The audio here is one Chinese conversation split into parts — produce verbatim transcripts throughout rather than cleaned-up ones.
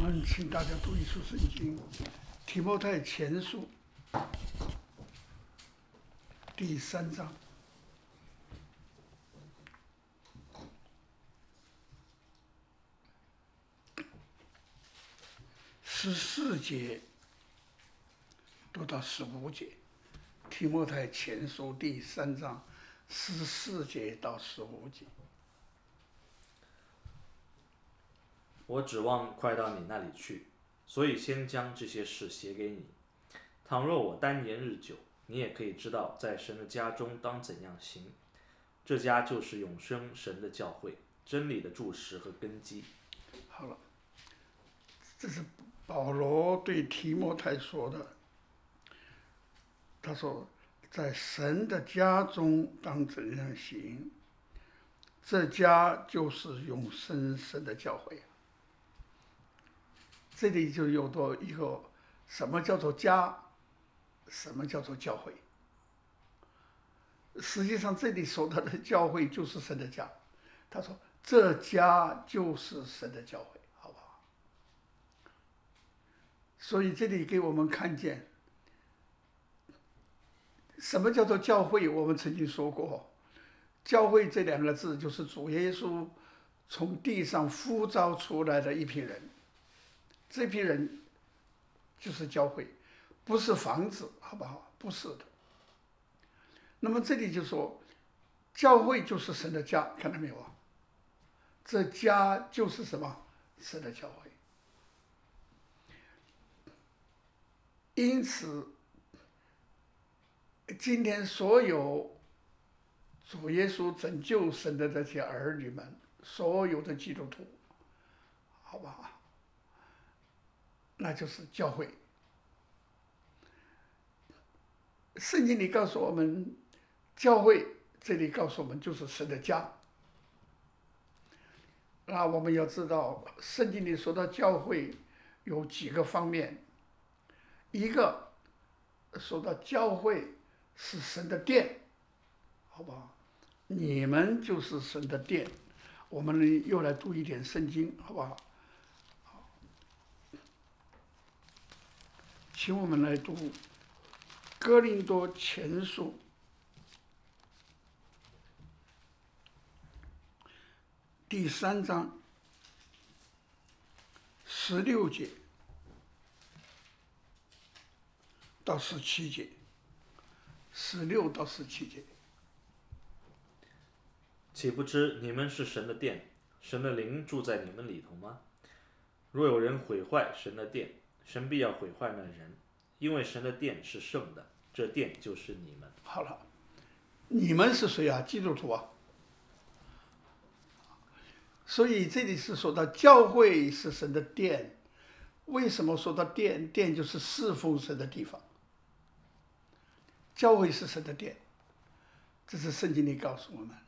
们请大家读一处圣经，提摩太前书第三章十四节读到十五节。提摩太前书第三章十四节到十五节。 我指望快到你那里去，所以先将这些事写给你。倘若我单言日久，你也可以知道在神的家中当怎样行。这家就是永生神的教会，真理的柱石和根基。 好了，这是保罗对提摩太说的。他说，在神的家中当怎样行，这家就是永生神的教会。这里就有多一个，什么叫做家，什么叫做教会。实际上这里说到的教会就是神的家。他说这家就是神的教会，好不好？所以这里给我们看见什么叫做教会。我们曾经说过，教会这两个字就是主耶稣从地上呼召出来的一批人，这批人就是教会，不是房子，好不好？不是的。那么这里就说教会就是神的家，看到没有啊？这家就是什么？神的教会。因此今天所有主耶稣拯救神的这些儿女们，所有的基督徒，好不好？那就是教会。圣经里告诉我们，教会这里告诉我们就是神的家。那我们要知道，圣经里说到教会有几个方面。一个说到教会是神的殿，好不好？你们就是神的殿。我们又来读一点圣经，好不好？好，请我们来读哥林多前书第三章十六节到十七节，十六到十七节。 岂不知你们是神的殿，神的灵住在你们里头吗？若有人毁坏神的殿，神必要毁坏那人，因为神的殿是圣的，这殿就是你们。 好了，你们是谁啊？基督徒啊。所以这里是说到教会是神的殿。为什么说到殿？殿就是侍奉神的地方。教会是神的殿，这是圣经里告诉我们。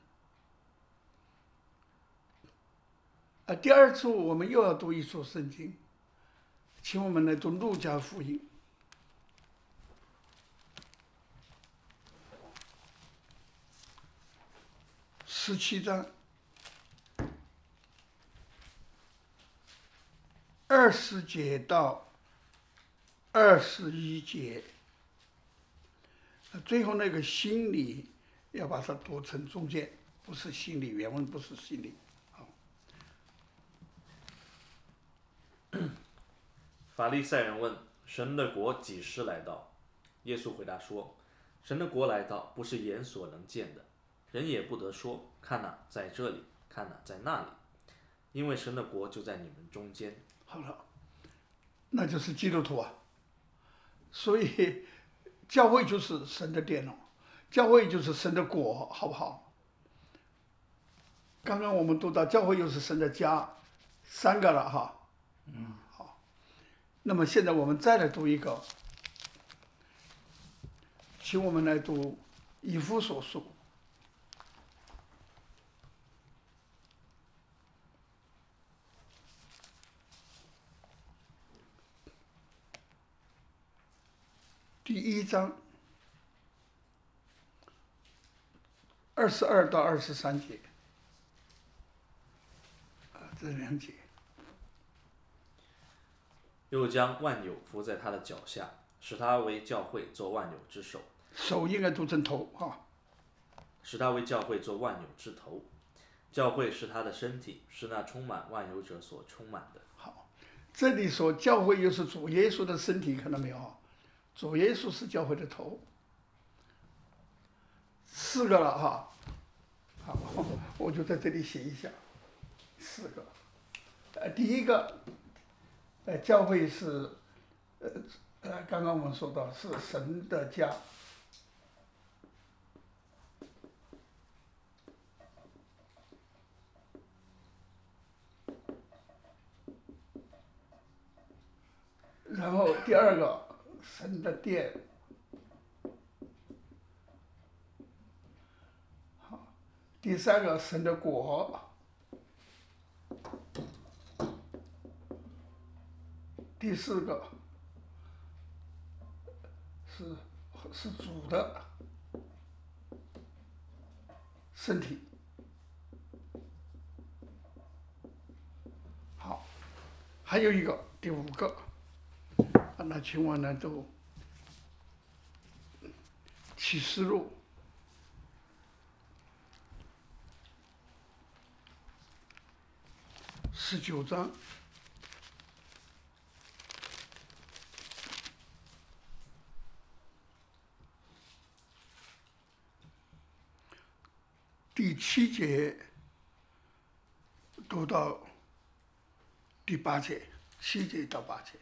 啊，第二处我们又要读一处圣经，请我们来读路加福音十七章二十节到二十一节。最后那个心里要把它读成中间，不是心里，原文不是心里。 法利赛人问：神的国几时来到？耶稣回答说：神的国来到，不是眼所能见的，人也不得说看哪，在这里，看哪，在那里，因为神的国就在你们中间。 好了，那就是基督徒啊。所以教会就是神的殿哦，教会就是神的国，好不好？刚刚我们读到教会又是神的家，三个了哈。嗯，好。那么现在我们再来读一个，请我们来读以弗所书第一章二十二到二十三节，啊，这两节。 又将万有伏在他的脚下，使他为教会做万有之首。 手应该读成头哈。 使他为教会做万有之头。教会是他的身体，是那充满万有者所充满的。 好，这里说教会又是主耶稣的身体，看到没有？主耶稣是教会的头。四个了哈。好，我就在这里写一下，四个。呃，第一个，呃，教会是，呃呃，刚刚我们说到是神的家。然后第二个，神的殿。好，第三个，神的国。第四个是是主的身体。好，还有一个第五个，啊，那请我呢读启示录十九章。第七节读到第八节，七节到八节。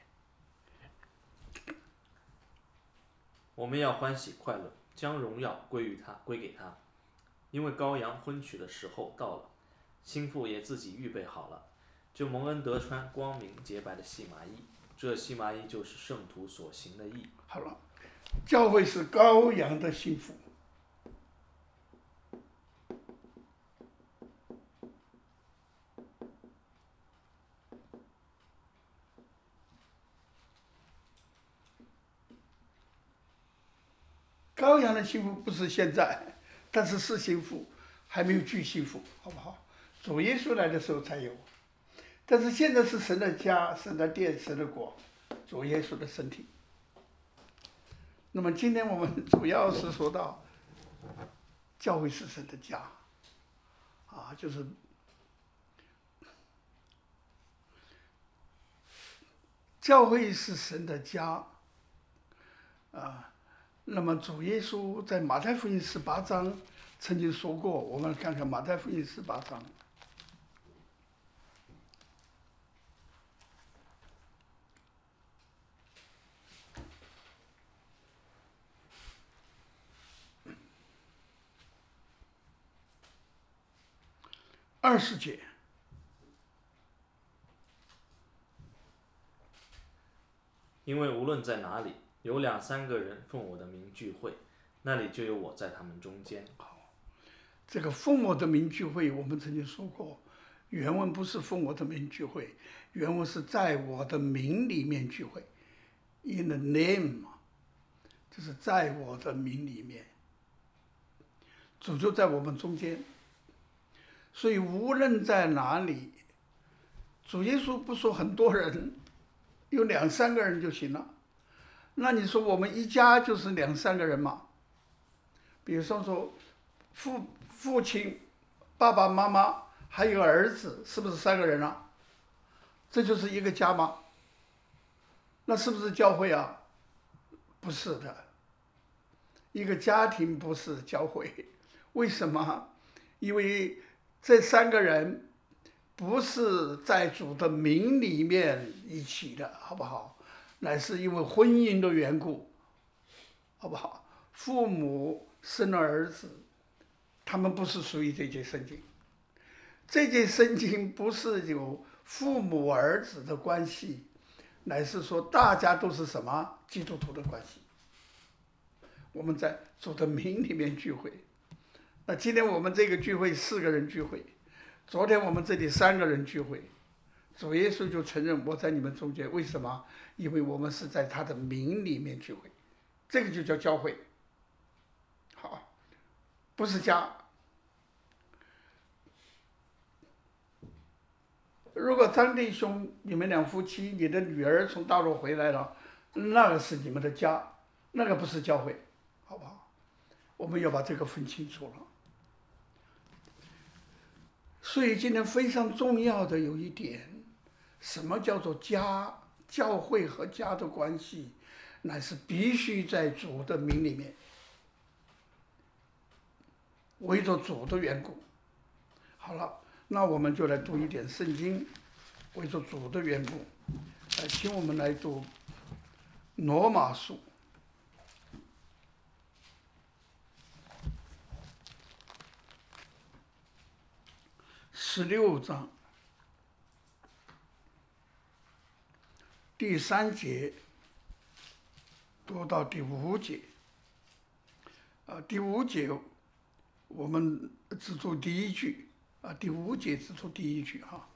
我们要欢喜快乐，将荣耀归于他，归给他，因为羔羊婚娶的时候到了，新妇也自己预备好了，就蒙恩得穿光明洁白的细麻衣，这细麻衣就是圣徒所行的义。 好了，教会是羔羊的新妇。羔羊的幸福不是现在，但是是幸福，还没有具幸福，好不好？主耶稣来的时候才有，但是现在是神的家、神的殿、神的国，主耶稣的身体。那么今天我们主要是说到，教会是神的家，啊，就是教会是神的家，啊。那么主耶稣在马太福音十八章曾经说过，我们看看马太福音十八章。二十节， 因为无论在哪里，有两三个人奉我的名聚会，那里就有我在他们中间。 这个奉我的名聚会，我们曾经说过，原文不是奉我的名聚会，原文是在我的名里面聚会 ，in the name， 就是在我的名里面，主就在我们中间。所以无论在哪里，主耶稣不说很多人，有两三个人就行了。那你说我们一家就是两三个人嘛？比如说说父父亲、爸爸妈妈还有儿子，是不是三个人啊？这就是一个家吗？那是不是教会啊？不是的，一个家庭不是教会。为什么？因为这三个人不是在主的名里面一起的，好不好？乃是因为婚姻的缘故，好不好？父母生了儿子，他们不是属于这节圣经。这节圣经不是有父母儿子的关系，乃是说大家都是什么基督徒的关系。我们在主的名里面聚会。那今天我们这个聚会四个人聚会，昨天我们这里三个人聚会，主耶稣就承认我在你们中间。为什么？因为我们是在他的名里面聚会，这个就叫教会。好，不是家。 如果张弟兄你们两夫妻，你的女儿从大陆回来了，那个是你们的家，那个不是教会，好不好？我们要把这个分清楚了。所以今天非常重要的有一点，什么叫做家？教会和家的关系，乃是必须在主的名里面，为着主的缘故。好了，那我们就来读一点圣经，为着主的缘故，来，请我们来读罗马书十六章第三节读到第五节。啊，第五节我们只读第一句，啊，第五节只读第一句哈。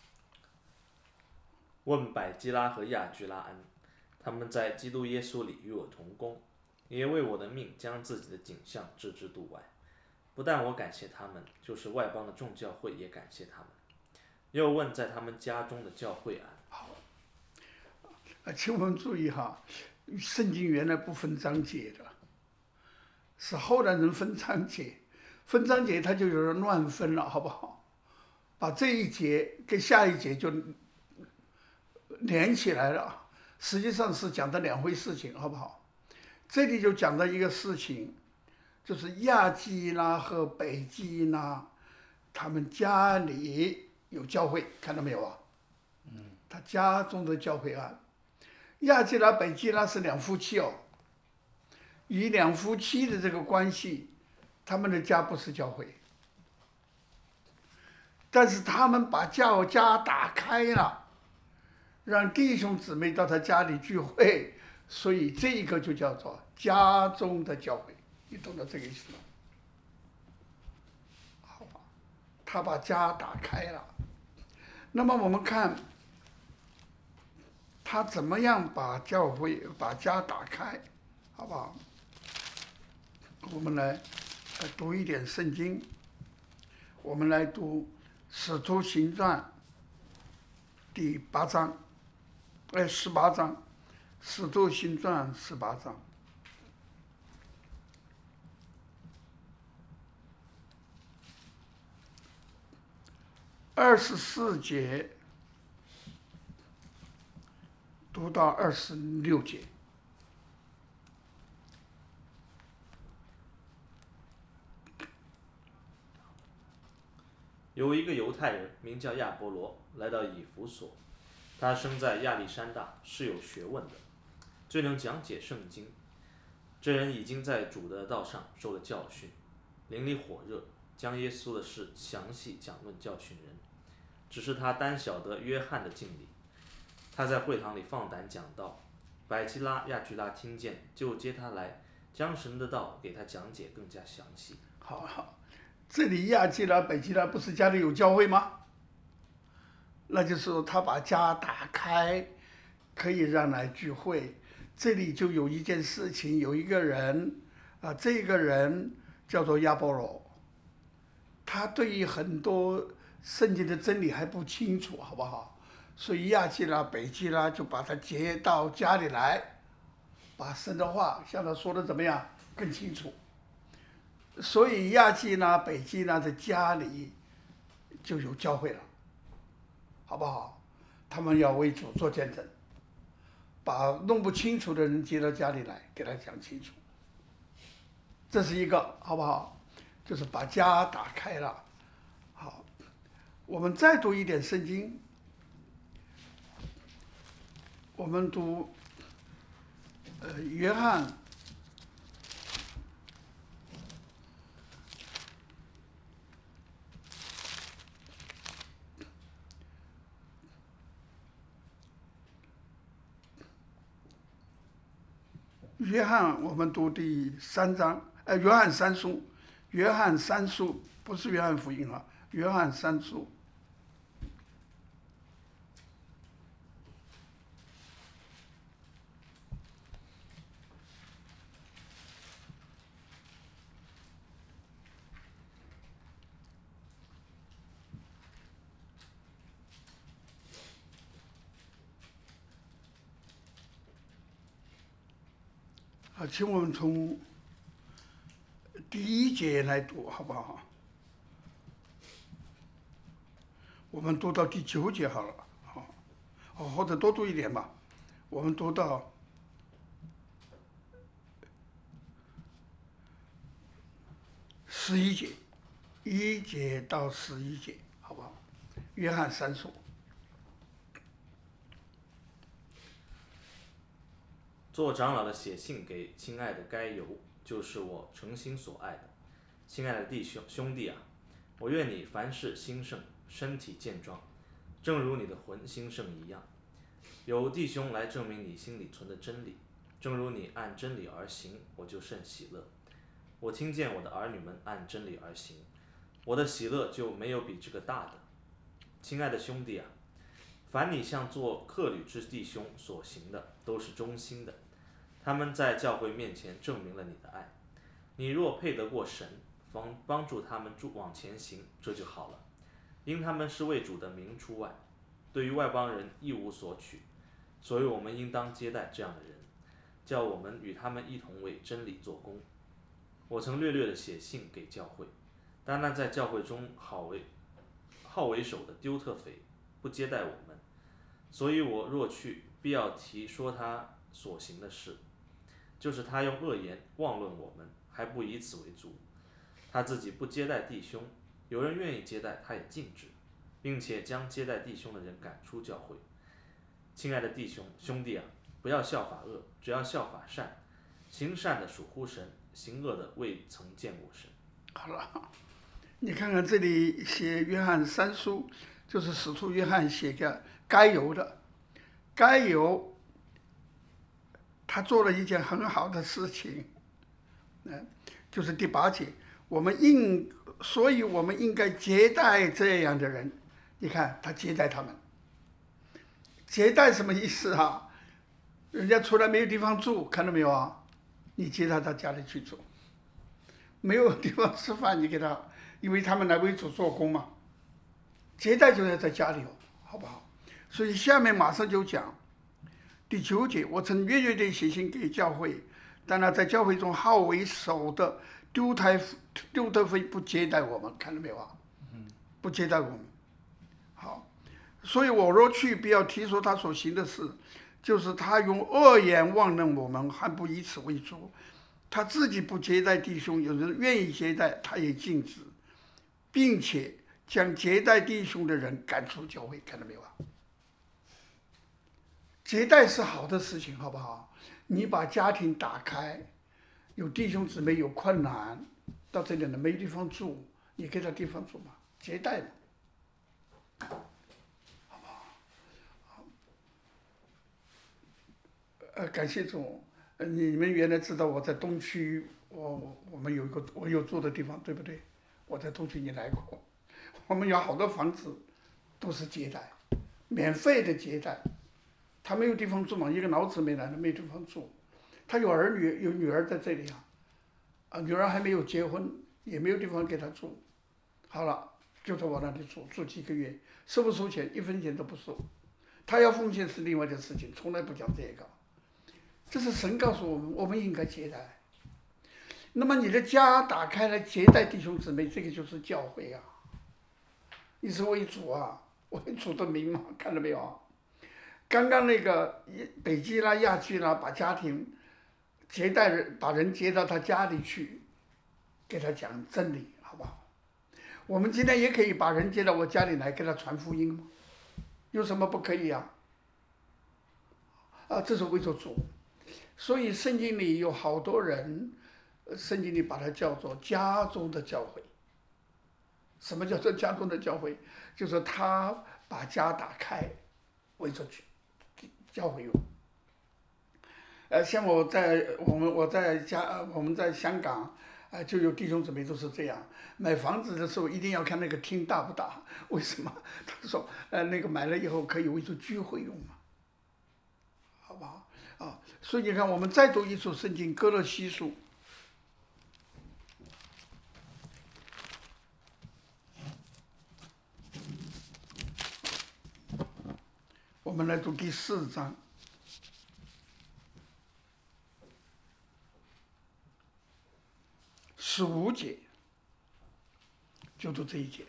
问百基拉和亚居拉安，他们在基督耶稣里与我同工，也为我的命将自己的景象置之度外。不但我感谢他们，就是外邦的众教会也感谢他们。又问在他们家中的教会安。 好，啊，请我们注意哈，圣经原来不分章节的，是后来人分章节，分章节它就有点乱分了，好不好？把这一节跟下一节就连起来了，实际上是讲的两回事情，好不好？这里就讲到一个事情，就是亚基拉和北基拉，他们家里有教会，看到没有啊？嗯，他家中的教会案，亚基拉、北基拉是两夫妻哦，以两夫妻的这个关系，他们的家不是教会，但是他们把教家打开了，让弟兄姊妹到他家里聚会，所以这一个就叫做家中的教会，你懂得这个意思吗？好吧，他把家打开了。那么我们看他怎么样把教会、把家打开，好不好？我们来来读一点圣经，我们来读《使徒行传》第八章，哎，十八章，《使徒行传》十八章。二十四节读到二十六节。 有一个犹太人名叫亚波罗，来到以弗所。他生在亚历山大，是有学问的，最能讲解圣经。这人已经在主的道上受了教训，灵里火热，将耶稣的事详细讲论教训人。只是他单晓得约翰的敬礼。他在会堂里放胆讲道，百基拉、亚居拉听见，就接他来，将神的道给他讲解更加详细。 好好，这里亚基拉、北基拉不是家里有教会吗？那就是说他把家打开，可以让来聚会。这里就有一件事情，有一个人啊，这个人叫做亚波罗，他对于很多圣经的真理还不清楚，好不好？所以亚基拉、北基拉就把他接到家里来，把神的话向他说的怎么样更清楚。所以亚基拉、北基拉的家里就有教会了，好不好？他们要为主做见证，把弄不清楚的人接到家里来，给他讲清楚。这是一个，好不好？就是把家打开了。好，我们再读一点圣经，我们读呃约翰约翰，我们读第三章，呃，约翰三书，约翰三书不是约翰福音啊，约翰三书。 好，请我们从第一节来读，好不好？我们读到第九节好了，好，哦，或者多读一点吧。我们读到十一节，一节到十一节，好不好？约翰三书。 做长老的写信给亲爱的该犹，就是我诚心所爱的。亲爱的弟兄兄弟啊，我愿你凡事兴盛，身体健壮，正如你的魂兴盛一样。有弟兄来证明你心里存的真理，正如你按真理而行，我就甚喜乐。我听见我的儿女们按真理而行，我的喜乐就没有比这个大的。亲爱的兄弟啊，凡你向做客旅之弟兄所行的，都是忠心的。他们在教会面前证明了你的爱。你若配得过神，帮帮助他们往前行，这就好了。因他们是为主的名出外，对于外邦人一无所取，所以我们应当接待这样的人，叫我们与他们一同为真理做工。我曾略略的写信给教会，但那在教会中好为好为首的丢特腓不接待我们，所以我若去，必要提说他所行的事，就是他用恶言妄论我们，还不以此为足。他自己不接待弟兄，有人愿意接待，他也禁止，并且将接待弟兄的人赶出教会。亲爱的弟兄兄弟啊，不要效法恶，只要效法善。行善的属乎神，行恶的未曾见过神。 好了，你看看这里写约翰三书，就是使徒约翰写给该犹的。该犹他做了一件很好的事情，嗯，就是第八节，我们应，所以我们应该接待这样的人。你看他接待他们，接待什么意思啊？人家出来没有地方住，看到没有啊？你接到他家里去住，没有地方吃饭，你给他，因为他们来为主做工嘛，接待就要在家里哦，好不好？所以下面马上就讲第九节，我曾略略地写信给教会，但那在教会中好为首的丢太丢特腓不接待我们，看到没有啊？不接待我们。好，所以我若去，必要提说他所行的事，就是他用恶言妄论我们，还不以此为主。他自己不接待弟兄，有人愿意接待，他也禁止，并且将接待弟兄的人赶出教会，看到没有啊？接待是好的事情，好不好？你把家庭打开，有弟兄姊妹有困难，到这里呢没地方住，你给他地方住嘛，接待嘛，好不好？好，呃，感谢主，呃，你们原来知道我在东区，我我们有一个我有住的地方，对不对？我在东区你来过，我们有好多房子都是接待，免费的接待。他没有地方住嘛，一个老姊妹来了没地方住，他有儿女有女儿在这里啊，啊，女儿还没有结婚，也没有地方给他住，好了，就在我那里住，住几个月，收不收钱？一分钱都不收，他要奉献是另外的事情，从来不讲这个。这是神告诉我们，我们应该接待。那么你的家打开来接待弟兄姊妹，这个就是教会啊，你是为主啊，为主的名嘛，看到没有？刚刚那个北基拉、亚基拉把家庭接待人，把人接到他家里去，给他讲真理，好不好？我们今天也可以把人接到我家里来，给他传福音吗？有什么不可以啊？啊，这是为着主。所以圣经里有好多人，圣经里把它叫做家中的教会。什么叫做家中的教会？就是他把家打开，为着教会用。呃，像我在我们我在家我们在香港，呃，就有弟兄姊妹都是这样，买房子的时候一定要看那个厅大不大，为什么？他说，呃，那个买了以后可以为着聚会用嘛，好不好？啊，所以你看，我们再读一处圣经，哥罗西书。我们来读第四章。 十五节，就读这一节。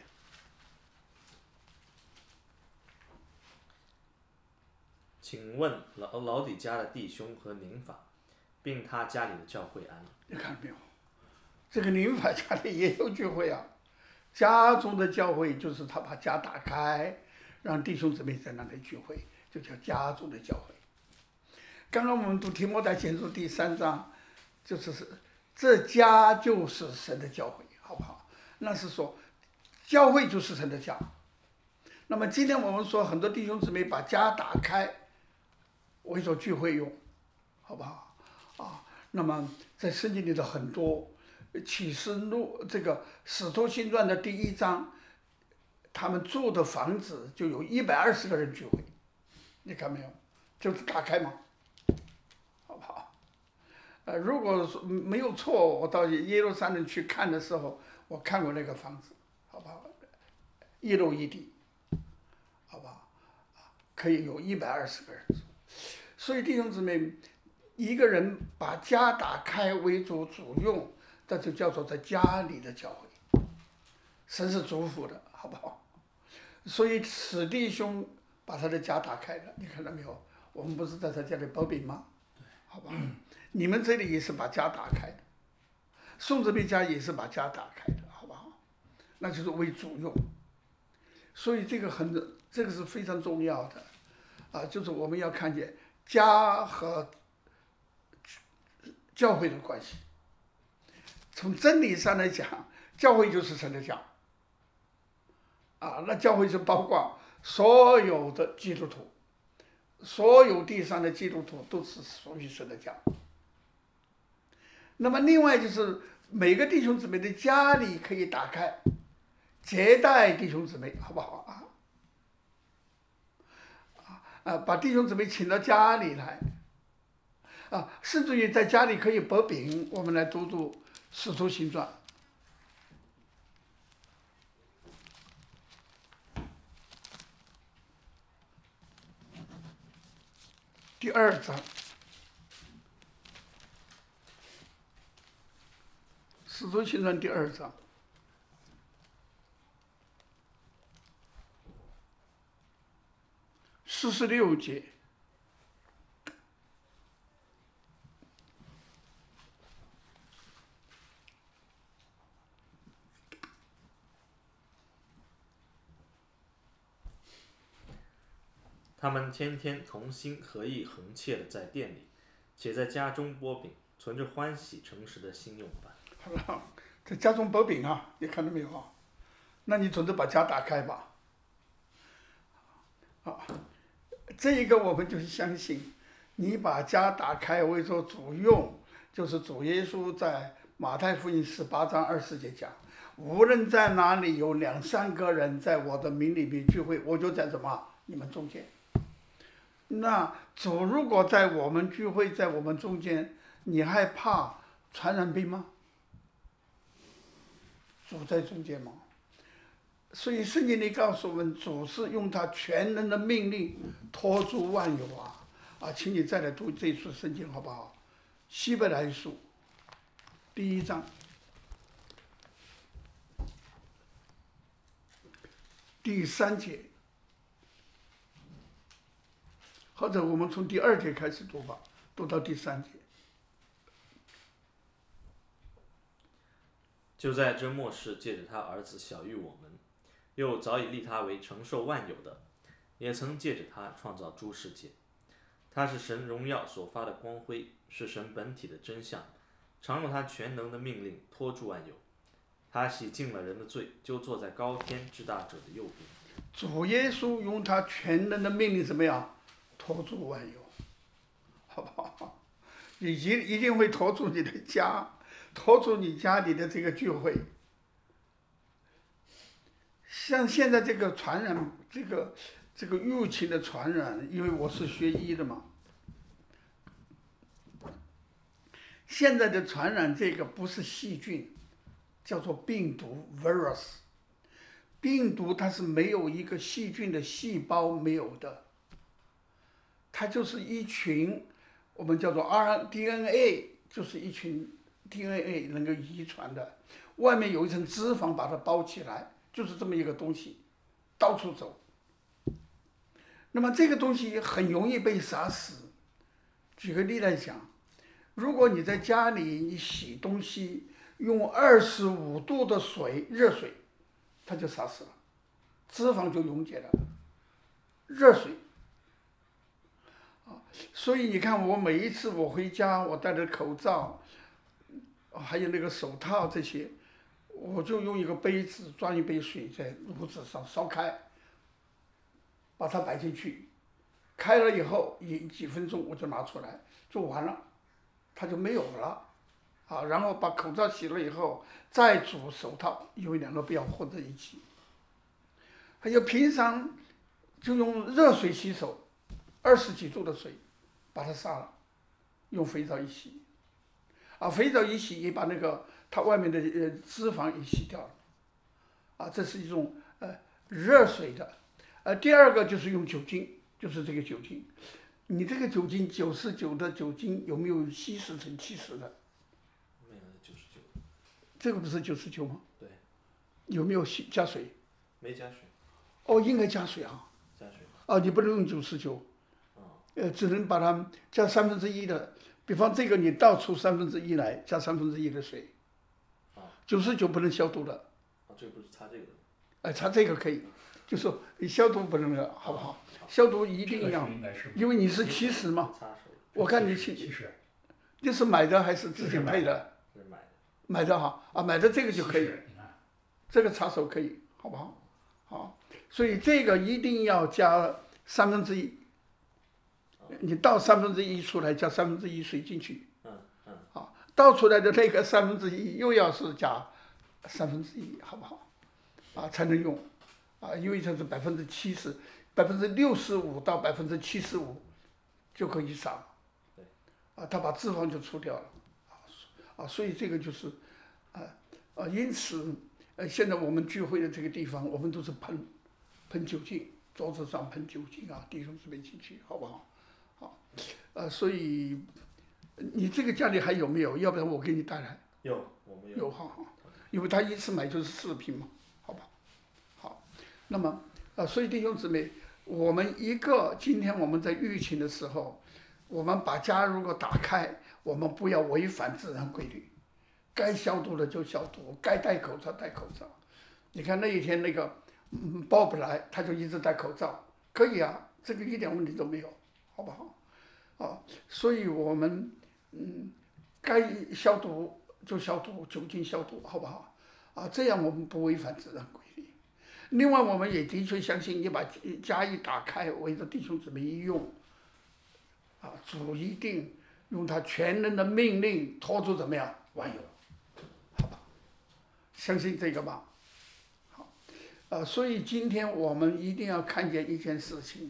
请问老老底家的弟兄和宁法，并他家里的教会安了。 你看到没有？这个宁法家里也有聚会啊，家中的教会就是他把家打开，让弟兄姊妹在那里聚会，就叫家中的教会。刚刚我们读提摩太前书第三章，就是这家就是神的教会，好不好？那是说教会就是神的家。那么今天我们说很多弟兄姊妹把家打开为做聚会用，好不好？啊，那么在圣经里的很多启示录这个使徒行传的第一章，他们住的房子就有一百二十个人聚会，你看没有？就是打开嘛，好不好？呃，如果说没有错，我到耶路撒冷去看的时候，我看过那个房子，好不好？一楼一地，好不好？可以有一百二十个人住。所以弟兄姊妹，一个人把家打开为主主用，这就叫做在家里的教会。神是祝福的，好不好？所以此弟兄把他的家打开了，你看到没有？我们不是在他家里包饼吗？好吧，你们这里也是把家打开的，宋子斌家也是把家打开的，好不好？那就是为主用。所以这个很，这个是非常重要的，啊，就是我们要看见家和教会的关系。从真理上来讲，教会就是神的家，啊，那教会是包括所有的基督徒，所有地上的基督徒都是属于神的家。那么另外就是每个弟兄姊妹的家里可以打开，接待弟兄姊妹，好不好啊？啊，把弟兄姊妹请到家里来，啊，甚至于在家里可以薄饼。我们来读读《使徒行传》第二章，《使徒行传》第二章。四十六节， 他们天天同心合意恒切的在店里，且在家中剥饼，存着欢喜诚实的心用饭。 好了，在家中薄饼啊，你看到没有啊？那你总得把家打开吧。啊，这一个我们就是相信，你把家打开为做主用，就是主耶稣在马太福音十八章二十节讲，无论在哪里有两三个人在我的名里面聚会，我就在什么你们中间。那主如果在我们聚会，在我们中间，你害怕传染病吗？主在中间吗？所以圣经里告诉我们，主是用他全能的命令托住万有啊！啊，请你再来读这一处圣经好不好？希伯来书第一章第三节，或者我们从第二节开始读吧，读到第三节。 就在这末世，借着他儿子晓谕我们，又早已立他为承受万有的，也曾借着他创造诸世界。他是神荣耀所发的光辉，是神本体的真相，常用他全能的命令托住万有。他洗净了人的罪，就坐在高天之大者的右边。 主耶稣用他全能的命令怎么样？托住万有，好不好？一定一定会托住你的家，托住你家里的这个聚会。像现在这个传染，这个这个疫情的传染，因为我是学医的嘛，现在的传染这个不是细菌，叫做病毒 virus。病毒它是没有一个细菌的细胞没有的，它就是一群我们叫做 R D N A， 就是一群 D N A 能够遗传的，外面有一层脂肪把它包起来，就是这么一个东西，到处走。那么这个东西很容易被杀死。举个例来讲，如果你在家里你洗东西，用二十五度的水，热水，它就杀死了，脂肪就溶解了。热水。所以你看，我每一次我回家，我戴着口罩，还有那个手套这些，我就用一个杯子装一杯水在炉子上烧开，把它摆进去，开了以后一几分钟我就拿出来就完了，它就没有了，啊，然后把口罩洗了以后再煮手套，因为两个不要混在一起。还有平常就用热水洗手，二十几度的水。把它杀了，用肥皂一洗，啊，肥皂一洗也把那个它外面的呃脂肪也洗掉了，啊，这是一种呃热水的，呃，第二个就是用酒精，就是这个酒精，你这个酒精九十九的酒精有没有稀释成七十的？ 没有，九十九。 这个不是九十九吗？ 对。 有没有加水？ 没加水。 哦，应该加水啊。 加水。 哦，你不能用九十九。呃，只能把它加三分之一的，比方这个你倒出三分之一来，加三分之一的水。九十九不能消毒的。 啊，这不是擦这个的。 哎，擦这个可以，就说你消毒不能的，好不好？消毒一定要，因为你是七十嘛。我看你七十。你是买的还是自己配的？ 是买的。 买的哈，啊，买的这个就可以，这个擦手可以，好不好？好，所以这个一定要加三分之一。你倒三分之一出来，加三分之一水进去， 嗯嗯， 啊，倒出来的那个三分之一又要是加三分之一，好不好？啊，才能用，啊，因为它是百分之七十，百分之六十五到百分之七十五就可以杀， 对， 啊，它把脂肪就除掉了，啊，所以这个就是，啊啊，因此，呃，现在我们聚会的这个地方，我们都是喷喷酒精，桌子上喷酒精啊，弟兄姊妹进去，好不好？好，呃，所以你这个家里还有没有？要不然我给你带来。 有，我们有。 有，好好，因为他一次买就是四瓶嘛，好吧？好，那么呃，所以弟兄姊妹，我们一个今天我们在疫情的时候，我们把家如果打开，我们不要违反自然规律，该消毒的就消毒，该戴口罩戴口罩。你看那一天那个嗯鲍不来，他就一直戴口罩，可以啊，这个一点问题都没有。好不好？啊，所以我们嗯，该消毒就消毒，酒精消毒，好不好？啊，这样我们不违反自然规律。另外，我们也的确相信，你把家一打开，围着弟兄姊妹一用，啊，主一定用他全能的命令拖出怎么样万有，好吧？相信这个吧。好，啊，所以今天我们一定要看见一件事情。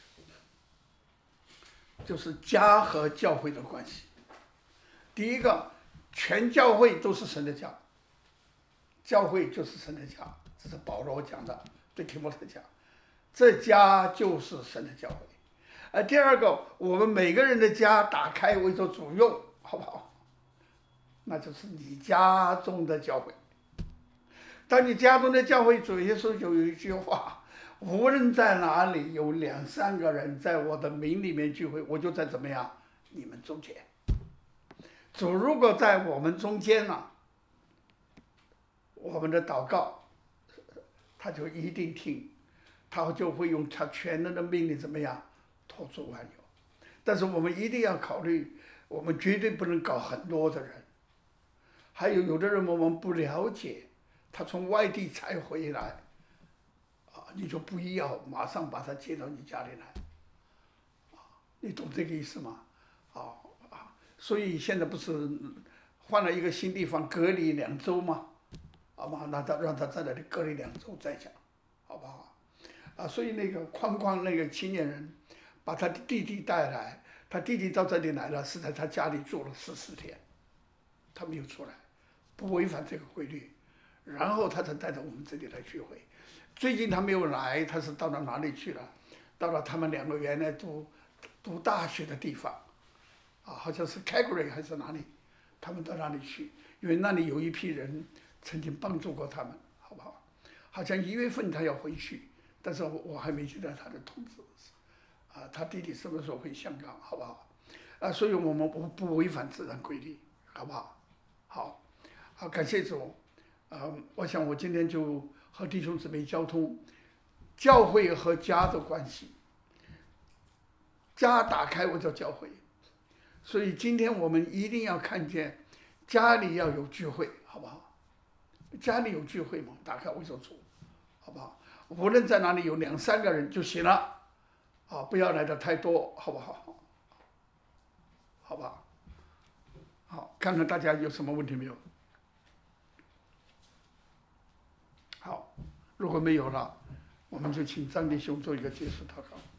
就是家和教会的关系。第一个，全教会都是神的家，教会就是神的家，这是保罗讲的，对提摩太讲，这家就是神的教会。而第二个，我们每个人的家打开为着主用，好不好？那就是你家中的教会。当你家中的教会，主耶稣就有一句话。无论在哪里有两三个人在我的名里面聚会，我就在怎么样你们中间。主如果在我们中间呢、啊，我们的祷告他就一定听，他就会用他全能的命令怎么样托住万有。但是我们一定要考虑，我们绝对不能搞很多的人。还有有的人我们不了解，他从外地才回来。你就不要马上把他接到你家里来，你懂这个意思吗？啊啊，所以现在不是换了一个新地方隔离两周吗？好吧，那他让他在那里隔离两周再讲，好不好？啊，所以那个框框那个青年人把他的弟弟带来，他弟弟到这里来了，是在他家里住了十四天，他没有出来，不违反这个规律，然后他才带到我们这里来聚会。最近他没有来，他是到了哪里去了？到了他们两个原来读读大学的地方，啊，好像是 Calgary 还是哪里， 他们到那里去，因为那里有一批人曾经帮助过他们，好不好？好像一月份他要回去，但是我我还没接到他的通知，啊，他弟弟什么时候回香港，好不好？啊，所以我们不不违反自然规律，好不好？好，好，感谢主，啊，我想我今天就和弟兄姊妹交通教会和家的关系，家打开我就教会，所以今天我们一定要看见家里要有聚会，好不好？家里有聚会嘛，打开我就主，好不好？无论在哪里有两三个人就行了，啊，不要来的太多，好不好？好吧，好，看看大家有什么问题没有？好，如果没有了，我们就请张弟兄做一个结束祷告。